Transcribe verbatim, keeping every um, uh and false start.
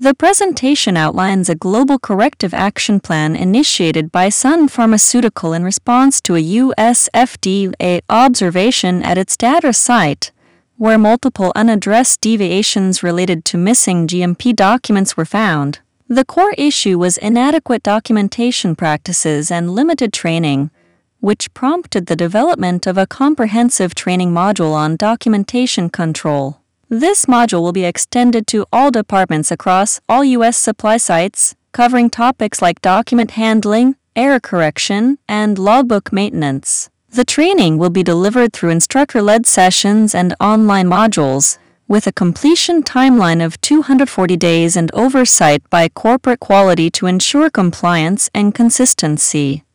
The presentation outlines a global corrective action plan initiated by Sun Pharmaceutical in response to a U S F D A observation at its data site, where multiple unaddressed deviations related to missing G M P documents were found. The core issue was inadequate documentation practices and limited training, which prompted the development of a comprehensive training module on documentation control. This module will be extended to all departments across all U S supply sites, covering topics like document handling, error correction, and logbook maintenance. The training will be delivered through instructor-led sessions and online modules, with a completion timeline of two hundred forty days and oversight by corporate quality to ensure compliance and consistency.